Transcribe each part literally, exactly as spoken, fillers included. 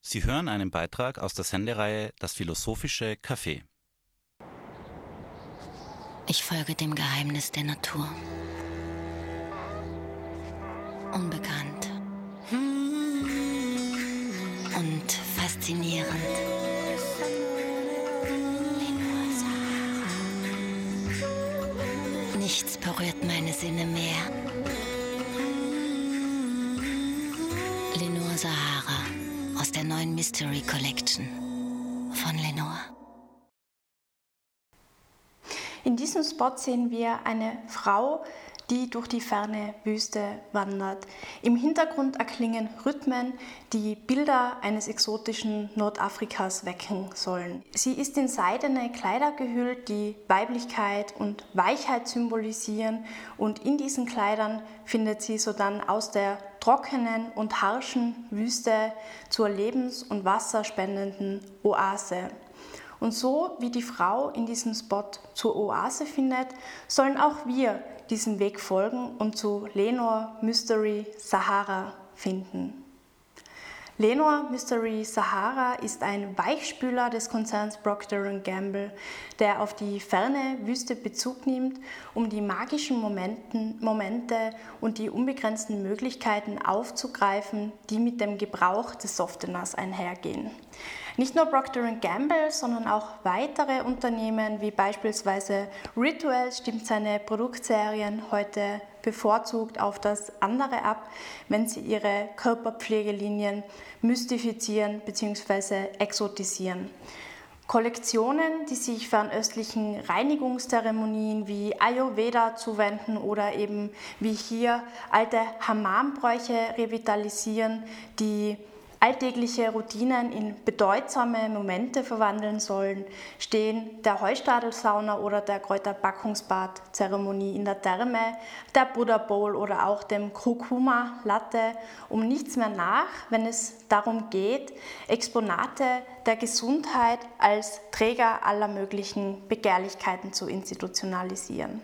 Sie hören einen Beitrag aus der Sendereihe Das philosophische Café. Ich folge dem Geheimnis der Natur. Unbekannt. Und faszinierend. Nichts berührt meine Sinne mehr. Lenore Sahara aus der neuen Mystery Collection von Lenore. In diesem Spot sehen wir eine Frau, die durch die ferne Wüste wandert. Im Hintergrund erklingen Rhythmen, die Bilder eines exotischen Nordafrikas wecken sollen. Sie ist in seidene Kleider gehüllt, die Weiblichkeit und Weichheit symbolisieren, und in diesen Kleidern findet sie sodann aus der trockenen und harschen Wüste zur lebens- und wasserspendenden Oase. Und so wie die Frau in diesem Spot zur Oase findet, sollen auch wir diesem Weg folgen und zu Lenore Mystery Sahara finden. Lenore Mystery Sahara ist ein Weichspüler des Konzerns Procter and Gamble, der auf die ferne Wüste Bezug nimmt, um die magischen Momenten, Momente und die unbegrenzten Möglichkeiten aufzugreifen, die mit dem Gebrauch des Softeners einhergehen. Nicht nur Procter and Gamble, sondern auch weitere Unternehmen wie beispielsweise Ritual stimmt seine Produktserien heute bevorzugt auf das andere ab, wenn sie ihre Körperpflegelinien mystifizieren bzw. exotisieren. Kollektionen, die sich fernöstlichen Reinigungszeremonien wie Ayurveda zuwenden oder eben wie hier alte Hammambräuche revitalisieren, die alltägliche Routinen in bedeutsame Momente verwandeln sollen, stehen der Heustadelsauna oder der Kräuterpackungsbad-Zeremonie in der Therme, der Buddha Bowl oder auch dem Kurkuma Latte um nichts mehr nach, wenn es darum geht, Exponate der Gesundheit als Träger aller möglichen Begehrlichkeiten zu institutionalisieren.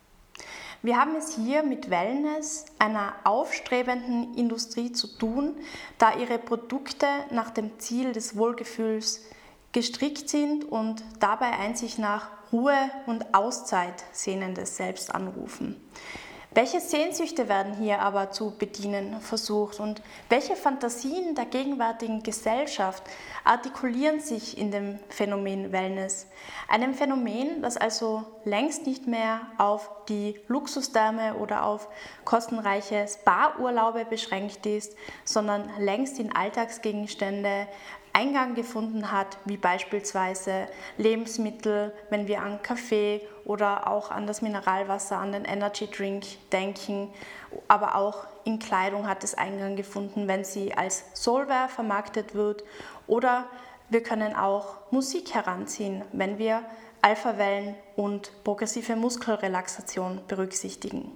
Wir haben es hier mit Wellness, einer aufstrebenden Industrie zu tun, da ihre Produkte nach dem Ziel des Wohlgefühls gestrickt sind und dabei ein sich nach Ruhe und Auszeit sehnendes Selbst anrufen. Welche Sehnsüchte werden hier aber zu bedienen versucht und welche Fantasien der gegenwärtigen Gesellschaft artikulieren sich in dem Phänomen Wellness? Einem Phänomen, das also längst nicht mehr auf die Luxustherme oder auf kostenreiche Spa-Urlaube beschränkt ist, sondern längst in Alltagsgegenstände Eingang gefunden hat, wie beispielsweise Lebensmittel, wenn wir an Kaffee oder auch an das Mineralwasser, an den Energy Drink denken, aber auch in Kleidung hat es Eingang gefunden, wenn sie als Soulwear vermarktet wird, oder wir können auch Musik heranziehen, wenn wir Alphawellen und progressive Muskelrelaxation berücksichtigen.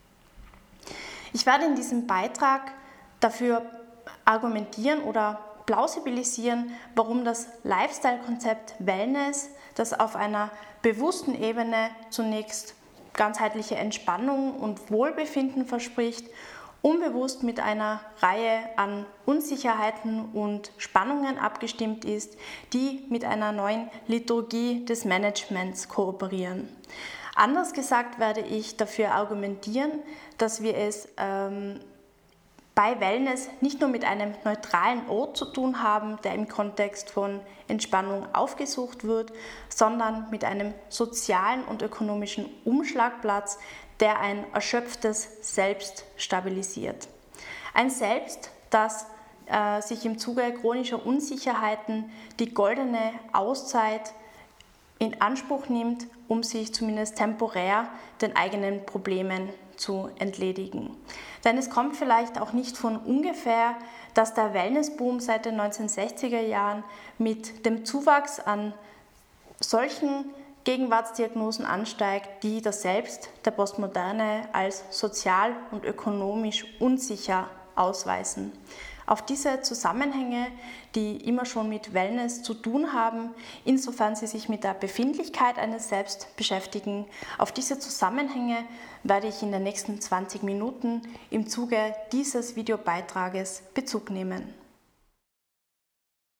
Ich werde in diesem Beitrag dafür argumentieren oder plausibilisieren, warum das Lifestyle-Konzept Wellness, das auf einer bewussten Ebene zunächst ganzheitliche Entspannung und Wohlbefinden verspricht, unbewusst mit einer Reihe an Unsicherheiten und Spannungen abgestimmt ist, die mit einer neuen Liturgie des Managements kooperieren. Anders gesagt werde ich dafür argumentieren, dass wir es ähm, bei Wellness nicht nur mit einem neutralen Ort zu tun haben, der im Kontext von Entspannung aufgesucht wird, sondern mit einem sozialen und ökonomischen Umschlagplatz, der ein erschöpftes Selbst stabilisiert. Ein Selbst, das äh, sich im Zuge chronischer Unsicherheiten die goldene Auszeit in Anspruch nimmt, um sich zumindest temporär den eigenen Problemen zu entledigen. Denn es kommt vielleicht auch nicht von ungefähr, dass der Wellnessboom seit den neunzehnhundertsechziger Jahren mit dem Zuwachs an solchen Gegenwartsdiagnosen ansteigt, die das Selbst der Postmoderne als sozial und ökonomisch unsicher ausweisen. Auf diese Zusammenhänge, die immer schon mit Wellness zu tun haben, insofern sie sich mit der Befindlichkeit eines Selbst beschäftigen, auf diese Zusammenhänge werde ich in den nächsten zwanzig Minuten im Zuge dieses Videobeitrages Bezug nehmen.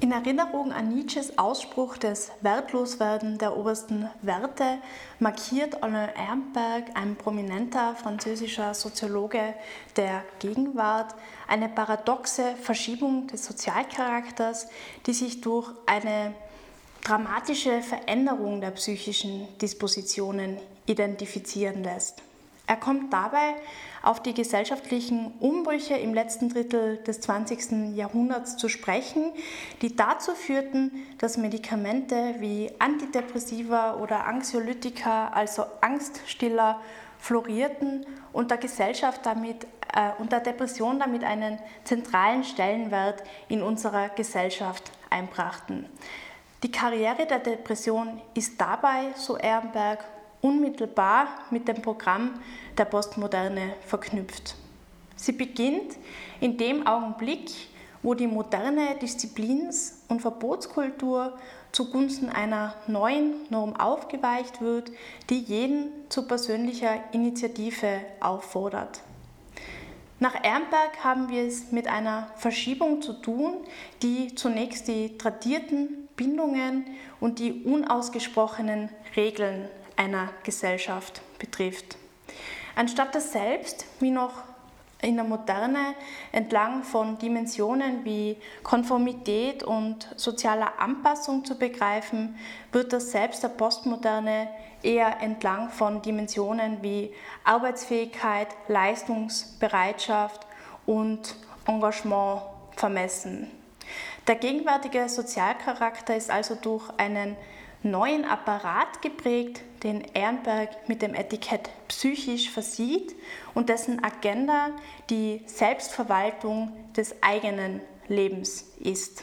In Erinnerung an Nietzsches Ausspruch des Wertloswerden der obersten Werte markiert Alain Ehrenberg, ein prominenter französischer Soziologe der Gegenwart, eine paradoxe Verschiebung des Sozialcharakters, die sich durch eine dramatische Veränderung der psychischen Dispositionen identifizieren lässt. Er kommt dabei auf die gesellschaftlichen Umbrüche im letzten Drittel des zwanzigsten Jahrhunderts zu sprechen, die dazu führten, dass Medikamente wie Antidepressiva oder Anxiolytika, also Angststiller, florierten und der Gesellschaft damit äh, und der Depression damit einen zentralen Stellenwert in unserer Gesellschaft einbrachten. Die Karriere der Depression ist dabei, so Ehrenberg, unmittelbar mit dem Programm der Postmoderne verknüpft. Sie beginnt in dem Augenblick, wo die moderne Disziplins- und Verbotskultur zugunsten einer neuen Norm aufgeweicht wird, die jeden zu persönlicher Initiative auffordert. Nach Ehrenberg haben wir es mit einer Verschiebung zu tun, die zunächst die tradierten Bindungen und die unausgesprochenen Regeln einer Gesellschaft betrifft. Anstatt das Selbst, wie noch in der Moderne, entlang von Dimensionen wie Konformität und sozialer Anpassung zu begreifen, wird das Selbst der Postmoderne eher entlang von Dimensionen wie Arbeitsfähigkeit, Leistungsbereitschaft und Engagement vermessen. Der gegenwärtige Sozialcharakter ist also durch einen neuen Apparat geprägt, den Ehrenberg mit dem Etikett psychisch versieht und dessen Agenda die Selbstverwaltung des eigenen Lebens ist.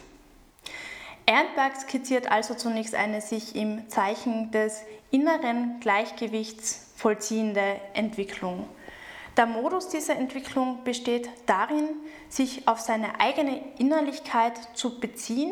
Ehrenberg skizziert also zunächst eine sich im Zeichen des inneren Gleichgewichts vollziehende Entwicklung. Der Modus dieser Entwicklung besteht darin, sich auf seine eigene Innerlichkeit zu beziehen,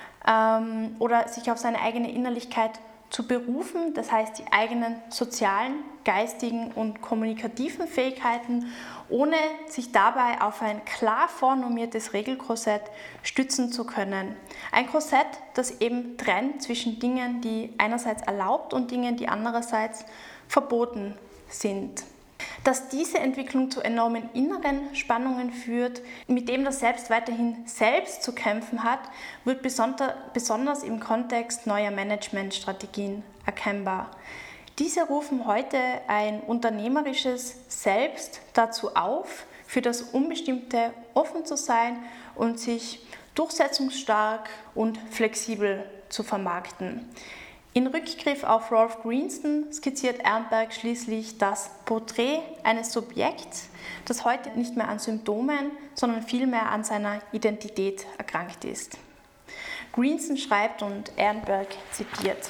ähm, oder sich auf seine eigene Innerlichkeit zu berufen, das heißt die eigenen sozialen, geistigen und kommunikativen Fähigkeiten, ohne sich dabei auf ein klar vornormiertes Regelkorsett stützen zu können. Ein Korsett, das eben trennt zwischen Dingen, die einerseits erlaubt und Dingen, die andererseits verboten sind. Dass diese Entwicklung zu enormen inneren Spannungen führt, mit dem das Selbst weiterhin selbst zu kämpfen hat, wird besonders im Kontext neuer Managementstrategien erkennbar. Diese rufen heute ein unternehmerisches Selbst dazu auf, für das Unbestimmte offen zu sein und sich durchsetzungsstark und flexibel zu vermarkten. In Rückgriff auf Rolf Greenston skizziert Ehrenberg schließlich das Porträt eines Subjekts, das heute nicht mehr an Symptomen, sondern vielmehr an seiner Identität erkrankt ist. Greenston schreibt und Ehrenberg zitiert: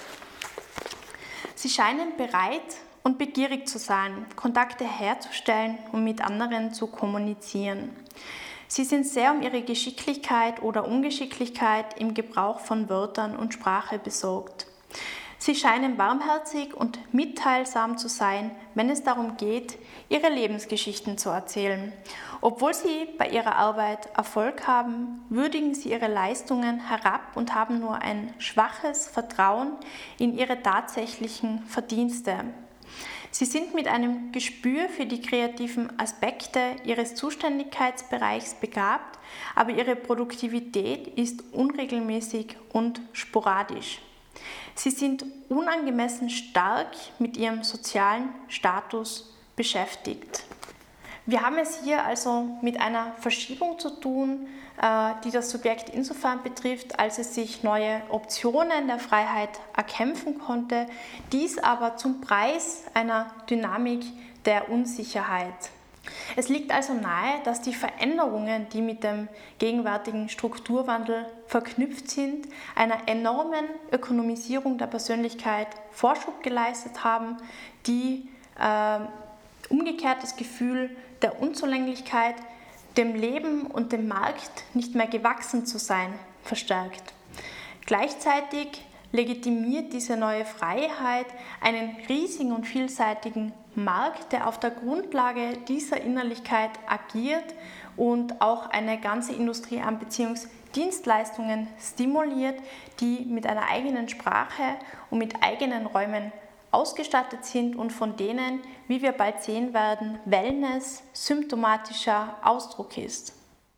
Sie scheinen bereit und begierig zu sein, Kontakte herzustellen und mit anderen zu kommunizieren. Sie sind sehr um ihre Geschicklichkeit oder Ungeschicklichkeit im Gebrauch von Wörtern und Sprache besorgt. Sie scheinen warmherzig und mitteilsam zu sein, wenn es darum geht, ihre Lebensgeschichten zu erzählen. Obwohl sie bei ihrer Arbeit Erfolg haben, würdigen sie ihre Leistungen herab und haben nur ein schwaches Vertrauen in ihre tatsächlichen Verdienste. Sie sind mit einem Gespür für die kreativen Aspekte ihres Zuständigkeitsbereichs begabt, aber ihre Produktivität ist unregelmäßig und sporadisch. Sie sind unangemessen stark mit ihrem sozialen Status beschäftigt. Wir haben es hier also mit einer Verschiebung zu tun, die das Subjekt insofern betrifft, als es sich neue Optionen der Freiheit erkämpfen konnte, dies aber zum Preis einer Dynamik der Unsicherheit. Es liegt also nahe, dass die Veränderungen, die mit dem gegenwärtigen Strukturwandel verknüpft sind, einer enormen Ökonomisierung der Persönlichkeit Vorschub geleistet haben, die äh, umgekehrt das Gefühl der Unzulänglichkeit, dem Leben und dem Markt nicht mehr gewachsen zu sein, verstärkt. Gleichzeitig legitimiert diese neue Freiheit einen riesigen und vielseitigen Markt, der auf der Grundlage dieser Innerlichkeit agiert und auch eine ganze Industrie an Beziehungsquellen Dienstleistungen stimuliert, die mit einer eigenen Sprache und mit eigenen Räumen ausgestattet sind und von denen, wie wir bald sehen werden, Wellness symptomatischer Ausdruck ist.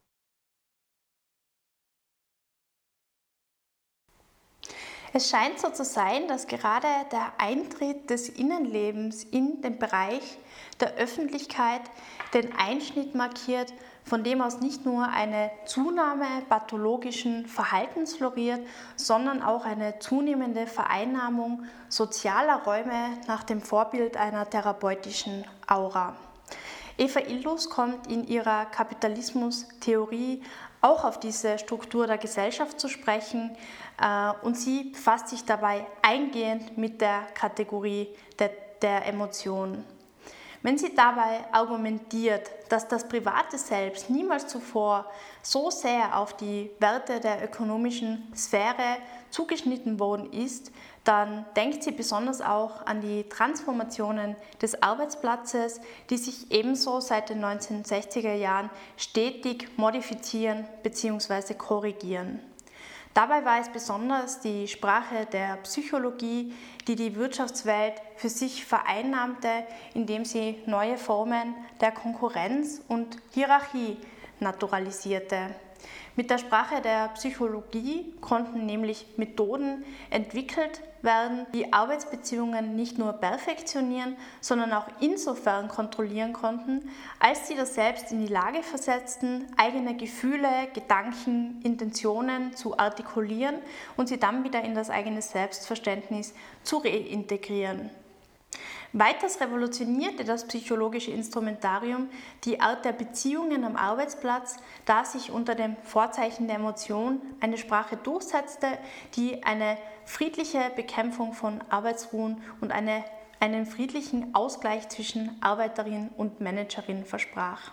Es scheint so zu sein, dass gerade der Eintritt des Innenlebens in den Bereich der Öffentlichkeit den Einschnitt markiert, von dem aus nicht nur eine Zunahme pathologischen Verhaltens floriert, sondern auch eine zunehmende Vereinnahmung sozialer Räume nach dem Vorbild einer therapeutischen Aura. Eva Illouz kommt in ihrer Kapitalismus-Theorie auch auf diese Struktur der Gesellschaft zu sprechen äh, und sie befasst sich dabei eingehend mit der Kategorie der, der Emotionen. Wenn sie dabei argumentiert, dass das private Selbst niemals zuvor so sehr auf die Werte der ökonomischen Sphäre zugeschnitten worden ist, dann denkt sie besonders auch an die Transformationen des Arbeitsplatzes, die sich ebenso seit den neunzehnhundertsechziger Jahren stetig modifizieren bzw. korrigieren. Dabei war es besonders die Sprache der Psychologie, die die Wirtschaftswelt für sich vereinnahmte, indem sie neue Formen der Konkurrenz und Hierarchie naturalisierte. Mit der Sprache der Psychologie konnten nämlich Methoden entwickelt werden, die Arbeitsbeziehungen nicht nur perfektionieren, sondern auch insofern kontrollieren konnten, als sie das Selbst in die Lage versetzten, eigene Gefühle, Gedanken, Intentionen zu artikulieren und sie dann wieder in das eigene Selbstverständnis zu reintegrieren. Weiters revolutionierte das psychologische Instrumentarium die Art der Beziehungen am Arbeitsplatz, da sich unter dem Vorzeichen der Emotion eine Sprache durchsetzte, die eine friedliche Bekämpfung von Arbeitsruhen und eine, einen friedlichen Ausgleich zwischen Arbeiterin und Managerin versprach.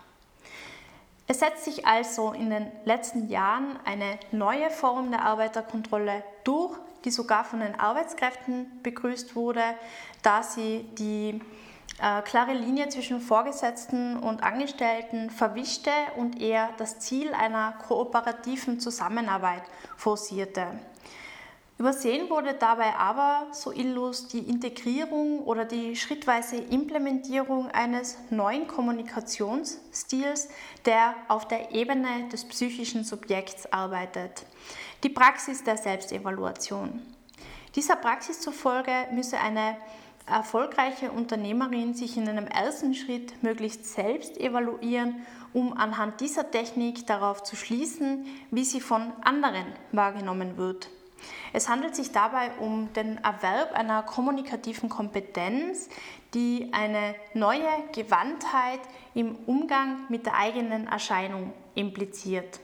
Es setzt sich also in den letzten Jahren eine neue Form der Arbeiterkontrolle durch, die sogar von den Arbeitskräften begrüßt wurde, da sie die äh, klare Linie zwischen Vorgesetzten und Angestellten verwischte und eher das Ziel einer kooperativen Zusammenarbeit forcierte. Übersehen wurde dabei aber, so Illouz, die Integrierung oder die schrittweise Implementierung eines neuen Kommunikationsstils, der auf der Ebene des psychischen Subjekts arbeitet. Die Praxis der Selbstevaluation. Dieser Praxis zufolge müsse eine erfolgreiche Unternehmerin sich in einem ersten Schritt möglichst selbst evaluieren, um anhand dieser Technik darauf zu schließen, wie sie von anderen wahrgenommen wird. Es handelt sich dabei um den Erwerb einer kommunikativen Kompetenz, die eine neue Gewandtheit im Umgang mit der eigenen Erscheinung impliziert.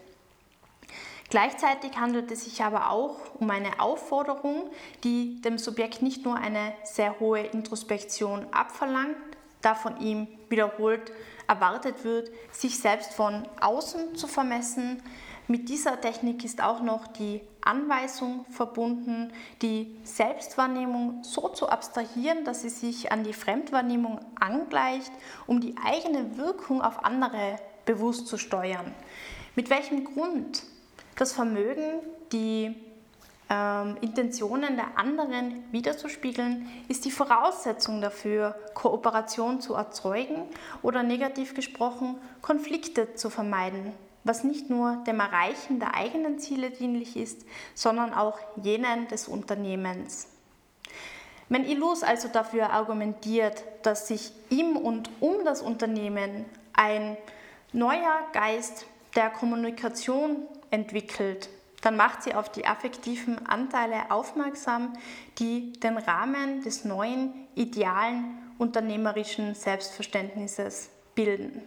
Gleichzeitig handelt es sich aber auch um eine Aufforderung, die dem Subjekt nicht nur eine sehr hohe Introspektion abverlangt, da von ihm wiederholt erwartet wird, sich selbst von außen zu vermessen. Mit dieser Technik ist auch noch die Anweisung verbunden, die Selbstwahrnehmung so zu abstrahieren, dass sie sich an die Fremdwahrnehmung angleicht, um die eigene Wirkung auf andere bewusst zu steuern. Mit welchem Grund? Das Vermögen, die ähm, Intentionen der anderen widerzuspiegeln, ist die Voraussetzung dafür, Kooperation zu erzeugen oder negativ gesprochen, Konflikte zu vermeiden, was nicht nur dem Erreichen der eigenen Ziele dienlich ist, sondern auch jenen des Unternehmens. Wenn Illouz also dafür argumentiert, dass sich im und um das Unternehmen ein neuer Geist der Kommunikation entwickelt, dann macht sie auf die affektiven Anteile aufmerksam, die den Rahmen des neuen, idealen, unternehmerischen Selbstverständnisses bilden.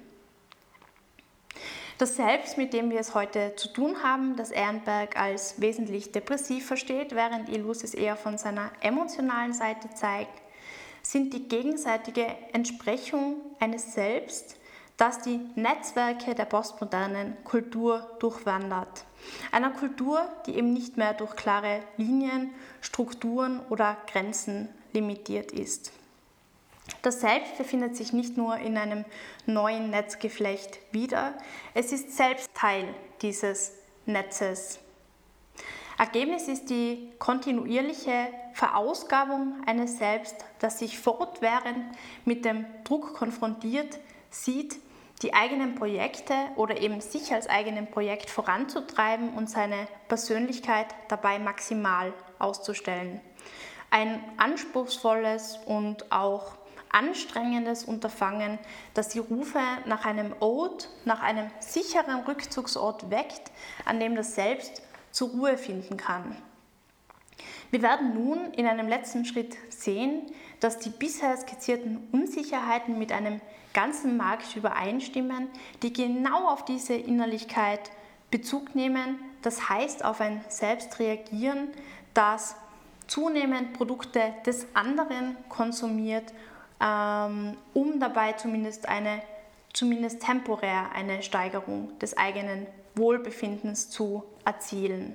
Das Selbst, mit dem wir es heute zu tun haben, das Ehrenberg als wesentlich depressiv versteht, während Illouz es eher von seiner emotionalen Seite zeigt, sind die gegenseitige Entsprechung eines Selbst, das die Netzwerke der postmodernen Kultur durchwandert. Einer Kultur, die eben nicht mehr durch klare Linien, Strukturen oder Grenzen limitiert ist. Das Selbst befindet sich nicht nur in einem neuen Netzgeflecht wieder, es ist selbst Teil dieses Netzes. Ergebnis ist die kontinuierliche Verausgabung eines Selbst, das sich fortwährend mit dem Druck konfrontiert sieht, die eigenen Projekte oder eben sich als eigenen Projekt voranzutreiben und seine Persönlichkeit dabei maximal auszustellen. Ein anspruchsvolles und auch anstrengendes Unterfangen, das die Rufe nach einem Ort, nach einem sicheren Rückzugsort weckt, an dem das Selbst zur Ruhe finden kann. Wir werden nun in einem letzten Schritt sehen, dass die bisher skizzierten Unsicherheiten mit einem ganzen Markt übereinstimmen, die genau auf diese Innerlichkeit Bezug nehmen, das heißt auf ein Selbst reagieren, das zunehmend Produkte des anderen konsumiert, ähm, um dabei zumindest eine, zumindest temporär eine Steigerung des eigenen Wohlbefindens zu erzielen.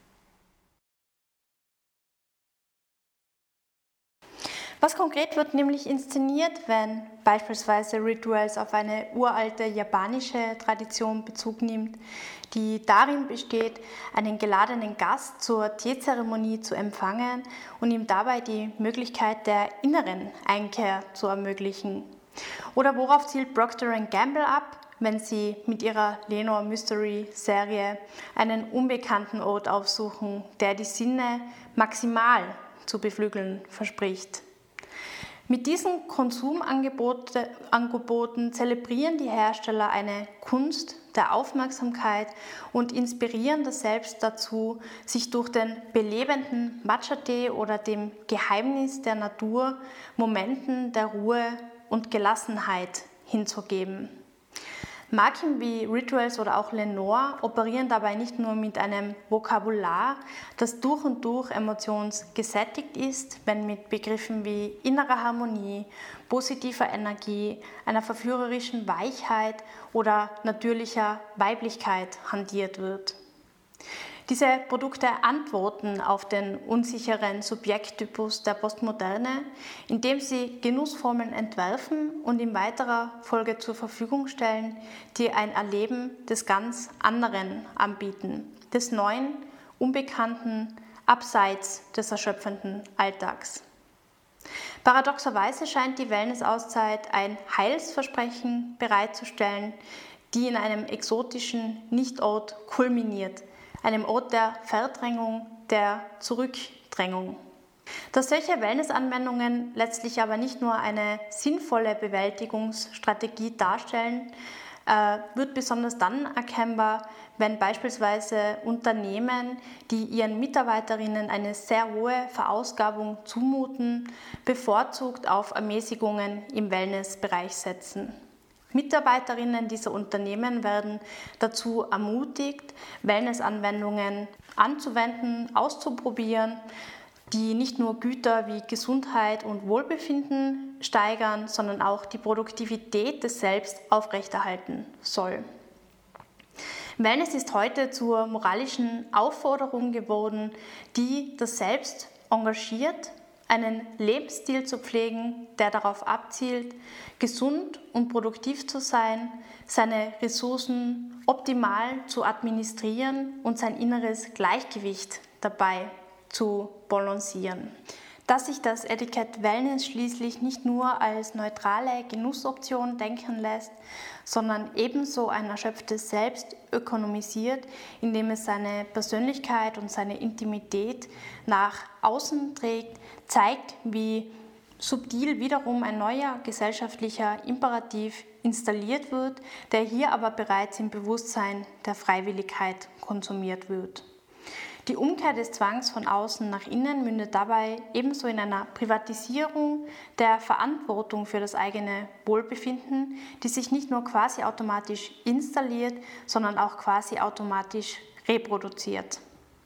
Was konkret wird nämlich inszeniert, wenn beispielsweise Rituals auf eine uralte japanische Tradition Bezug nimmt, die darin besteht, einen geladenen Gast zur Teezeremonie zu empfangen und ihm dabei die Möglichkeit der inneren Einkehr zu ermöglichen? Oder worauf zielt Procter and Gamble ab, wenn sie mit ihrer Lenore Mystery Serie einen unbekannten Ort aufsuchen, der die Sinne maximal zu beflügeln verspricht? Mit diesen Konsumangeboten zelebrieren die Hersteller eine Kunst der Aufmerksamkeit und inspirieren das Selbst dazu, sich durch den belebenden Matcha-Tee oder dem Geheimnis der Natur Momenten der Ruhe und Gelassenheit hinzugeben. Marken wie Rituals oder auch Lenore operieren dabei nicht nur mit einem Vokabular, das durch und durch emotionsgesättigt ist, wenn mit Begriffen wie innerer Harmonie, positiver Energie, einer verführerischen Weichheit oder natürlicher Weiblichkeit hantiert wird. Diese Produkte antworten auf den unsicheren Subjekttypus der Postmoderne, indem sie Genussformeln entwerfen und in weiterer Folge zur Verfügung stellen, die ein Erleben des ganz anderen anbieten, des Neuen, Unbekannten, abseits des erschöpfenden Alltags. Paradoxerweise scheint die Wellness-Auszeit ein Heilsversprechen bereitzustellen, die in einem exotischen Nichtort kulminiert, einem Ort der Verdrängung, der Zurückdrängung. Dass solche Wellness-Anwendungen letztlich aber nicht nur eine sinnvolle Bewältigungsstrategie darstellen, äh, wird besonders dann erkennbar, wenn beispielsweise Unternehmen, die ihren Mitarbeiterinnen eine sehr hohe Verausgabung zumuten, bevorzugt auf Ermäßigungen im Wellnessbereich setzen. Mitarbeiterinnen dieser Unternehmen werden dazu ermutigt, Wellnessanwendungen anzuwenden, auszuprobieren, die nicht nur Güter wie Gesundheit und Wohlbefinden steigern, sondern auch die Produktivität des Selbst aufrechterhalten soll. Wellness ist heute zur moralischen Aufforderung geworden, die das Selbst engagiert, einen Lebensstil zu pflegen, der darauf abzielt, gesund und produktiv zu sein, seine Ressourcen optimal zu administrieren und sein inneres Gleichgewicht dabei zu balancieren. Dass sich das Etikett Wellness schließlich nicht nur als neutrale Genussoption denken lässt, sondern ebenso ein erschöpftes Selbst ökonomisiert, indem es seine Persönlichkeit und seine Intimität nach außen trägt, zeigt, wie subtil wiederum ein neuer gesellschaftlicher Imperativ installiert wird, der hier aber bereits im Bewusstsein der Freiwilligkeit konsumiert wird. Die Umkehr des Zwangs von außen nach innen mündet dabei ebenso in einer Privatisierung der Verantwortung für das eigene Wohlbefinden, die sich nicht nur quasi automatisch installiert, sondern auch quasi automatisch reproduziert.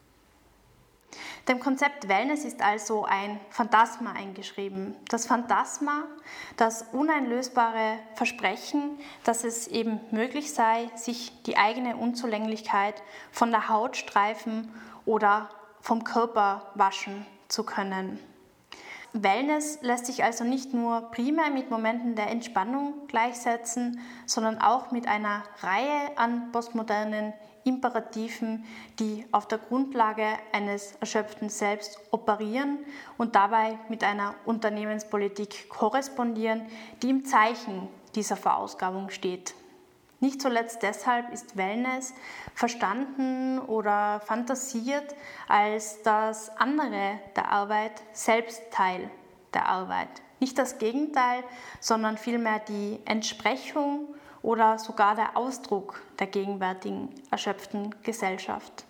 Dem Konzept Wellness ist also ein Phantasma eingeschrieben. Das Phantasma, das uneinlösbare Versprechen, dass es eben möglich sei, sich die eigene Unzulänglichkeit von der Haut streifen oder vom Körper waschen zu können. Wellness lässt sich also nicht nur primär mit Momenten der Entspannung gleichsetzen, sondern auch mit einer Reihe an postmodernen Imperativen, die auf der Grundlage eines erschöpften Selbst operieren und dabei mit einer Unternehmenspolitik korrespondieren, die im Zeichen dieser Verausgabung steht. Nicht zuletzt deshalb ist Wellness verstanden oder fantasiert als das andere der Arbeit, selbst Teil der Arbeit. Nicht das Gegenteil, sondern vielmehr die Entsprechung oder sogar der Ausdruck der gegenwärtigen erschöpften Gesellschaft.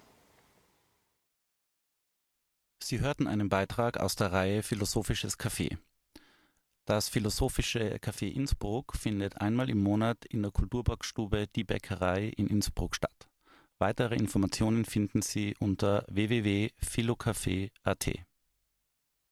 Sie hörten einen Beitrag aus der Reihe Philosophisches Café. Das Philosophische Café Innsbruck findet einmal im Monat in der Kulturbackstube Die Bäckerei in Innsbruck statt. Weitere Informationen finden Sie unter w w w punkt philocafé punkt a t.